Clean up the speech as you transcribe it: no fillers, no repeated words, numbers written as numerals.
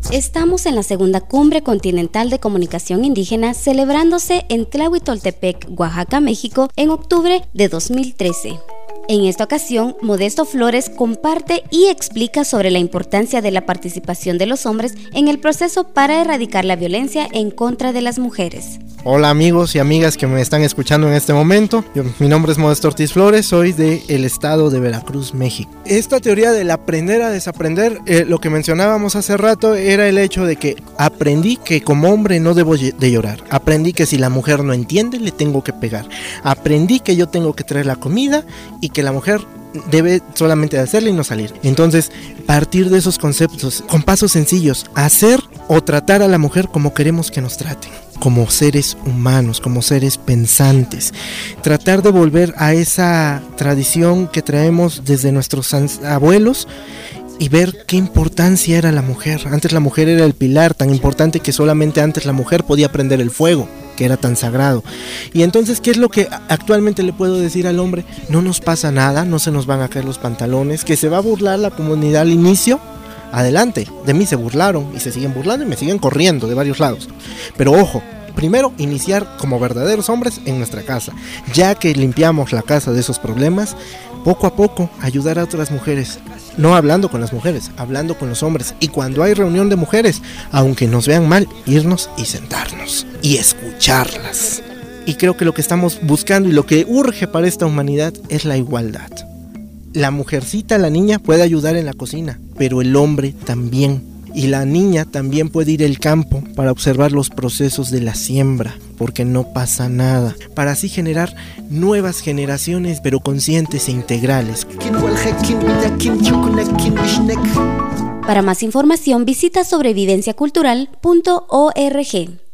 Estamos en la segunda Cumbre Continental de Comunicación Indígena celebrándose en Tlahuitoltepec, Oaxaca, México, en octubre de 2013. En esta ocasión, Modesto Flores comparte y explica sobre la importancia de la participación de los hombres en el proceso para erradicar la violencia en contra de las mujeres. Hola amigos y amigas que me están escuchando en este momento. Mi nombre es Modesto Ortiz Flores, soy del estado de Veracruz, México. Esta teoría del aprender a desaprender, lo que mencionábamos hace rato era el hecho de que aprendí que como hombre no debo de llorar. Aprendí que si la mujer no entiende, le tengo que pegar. Aprendí que yo tengo que traer la comida y que la mujer debe solamente hacerla y no salir. Entonces, partir de esos conceptos, con pasos sencillos, hacer o tratar a la mujer como queremos que nos traten, como seres humanos, como seres pensantes. Tratar de volver a esa tradición que traemos desde nuestros abuelos y ver qué importancia era la mujer. Antes la mujer era el pilar, tan importante que solamente antes la mujer podía prender el fuego, que era tan sagrado. Y entonces, ¿qué es lo que actualmente le puedo decir al hombre? No nos pasa nada, no se nos van a caer los pantalones, que se va a burlar la comunidad al inicio. Adelante, de mí se burlaron y se siguen burlando y me siguen corriendo de varios lados. Pero ojo, primero iniciar como verdaderos hombres en nuestra casa. Ya que limpiamos la casa de esos problemas, poco a poco ayudar a otras mujeres. No hablando con las mujeres, hablando con los hombres. Y cuando hay reunión de mujeres, aunque nos vean mal, irnos y sentarnos y escucharlas. Y creo que lo que estamos buscando y lo que urge para esta humanidad es la igualdad. La mujercita, la niña, puede ayudar en la cocina, pero el hombre también. Y la niña también puede ir al campo para observar los procesos de la siembra, porque no pasa nada. Para así generar nuevas generaciones, pero conscientes e integrales. Para más información visita sobrevivenciacultural.org.